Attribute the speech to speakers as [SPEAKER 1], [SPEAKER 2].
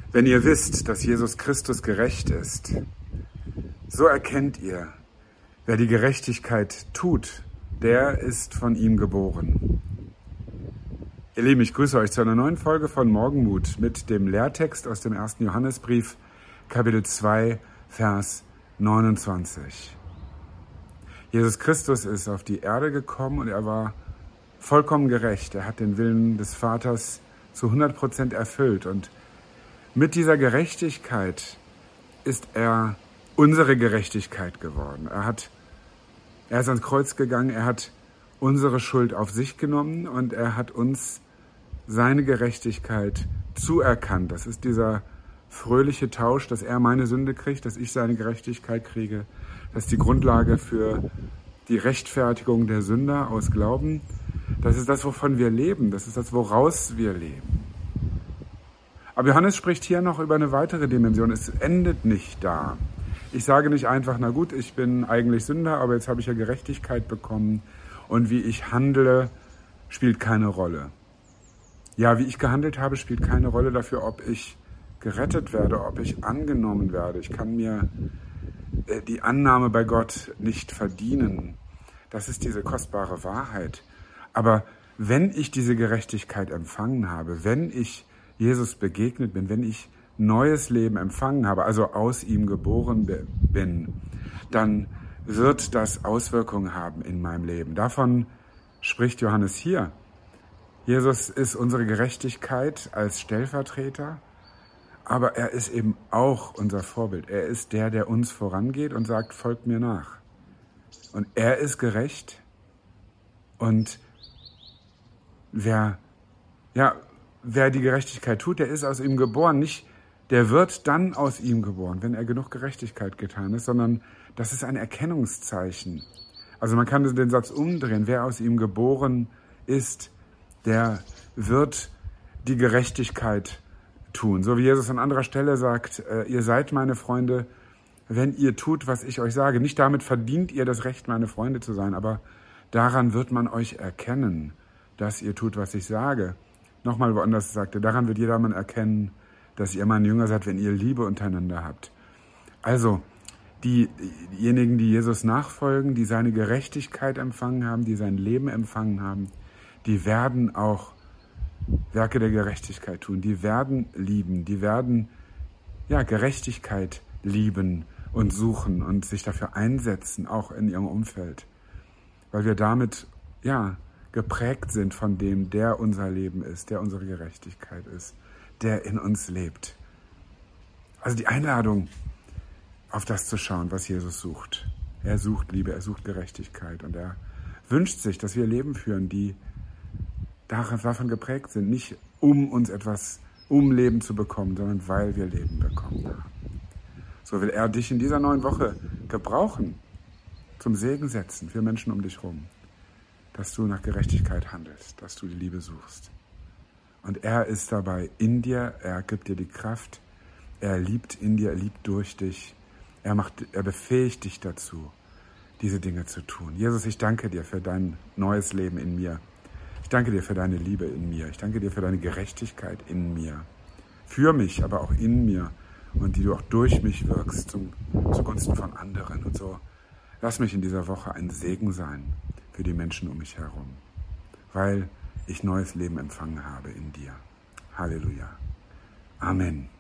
[SPEAKER 1] Wenn ihr wisst, dass Jesus Christus gerecht ist, so erkennt ihr, wer die Gerechtigkeit tut, der ist von ihm geboren. Ihr Lieben, ich grüße euch zu einer neuen Folge von Morgenmut mit dem Lehrtext aus dem 1. Johannesbrief, Kapitel 2, Vers 29. Jesus Christus ist auf die Erde gekommen und er war vollkommen gerecht. Er hat den Willen des Vaters zu 100% erfüllt. Und mit dieser Gerechtigkeit ist er unsere Gerechtigkeit geworden. Er ist ans Kreuz gegangen, er hat unsere Schuld auf sich genommen und er hat uns seine Gerechtigkeit zuerkannt. Das ist dieser fröhliche Tausch, dass er meine Sünde kriegt, dass ich seine Gerechtigkeit kriege. Das ist die Grundlage für die Rechtfertigung der Sünder aus Glauben. Das ist das, wovon wir leben. Das ist das, woraus wir leben. Aber Johannes spricht hier noch über eine weitere Dimension. Es endet nicht da. Ich sage nicht einfach, na gut, ich bin eigentlich Sünder, aber jetzt habe ich ja Gerechtigkeit bekommen und wie ich handle, spielt keine Rolle. Ja, wie ich gehandelt habe, spielt keine Rolle dafür, ob ich gerettet werde, ob ich angenommen werde. Ich kann mir die Annahme bei Gott nicht verdienen. Das ist diese kostbare Wahrheit. Aber wenn ich diese Gerechtigkeit empfangen habe, wenn ich Jesus begegnet bin, wenn ich neues Leben empfangen habe, also aus ihm geboren bin, dann wird das Auswirkungen haben in meinem Leben. Davon spricht Johannes hier. Jesus ist unsere Gerechtigkeit als Stellvertreter, aber er ist eben auch unser Vorbild. Er ist der, der uns vorangeht und sagt, folgt mir nach. Und er ist gerecht und wer die Gerechtigkeit tut, der ist aus ihm geboren. Nicht, der wird dann aus ihm geboren, wenn er genug Gerechtigkeit getan ist, sondern das ist ein Erkennungszeichen. Also man kann den Satz umdrehen. Wer aus ihm geboren ist, der wird die Gerechtigkeit tun. So wie Jesus an anderer Stelle sagt, ihr seid meine Freunde, wenn ihr tut, was ich euch sage. Nicht damit verdient ihr das Recht, meine Freunde zu sein, aber daran wird man euch erkennen, dass ihr tut, was ich sage. Nochmal woanders sagte, daran wird jedermann erkennen, dass ihr mein Jünger seid, wenn ihr Liebe untereinander habt. Also, diejenigen, die Jesus nachfolgen, die seine Gerechtigkeit empfangen haben, die sein Leben empfangen haben, die werden auch Werke der Gerechtigkeit tun. Die werden lieben, die werden Gerechtigkeit lieben und suchen und sich dafür einsetzen, auch in ihrem Umfeld. Weil wir damit, geprägt sind von dem, der unser Leben ist, der unsere Gerechtigkeit ist, der in uns lebt. Also die Einladung, auf das zu schauen, was Jesus sucht. Er sucht Liebe, er sucht Gerechtigkeit und er wünscht sich, dass wir Leben führen, die davon geprägt sind, nicht um Leben zu bekommen, sondern weil wir Leben bekommen haben. So will er dich in dieser neuen Woche gebrauchen, zum Segen setzen für Menschen um dich herum, dass du nach Gerechtigkeit handelst, dass du die Liebe suchst. Und er ist dabei in dir, er gibt dir die Kraft, er liebt in dir, er liebt durch dich, er befähigt dich dazu, diese Dinge zu tun. Jesus, ich danke dir für dein neues Leben in mir. Ich danke dir für deine Liebe in mir. Ich danke dir für deine Gerechtigkeit in mir. Für mich, aber auch in mir. Und die du auch durch mich wirkst zugunsten von anderen. Und so lass mich in dieser Woche ein Segen sein für die Menschen um mich herum. Weil ich neues Leben empfangen habe in dir. Halleluja. Amen.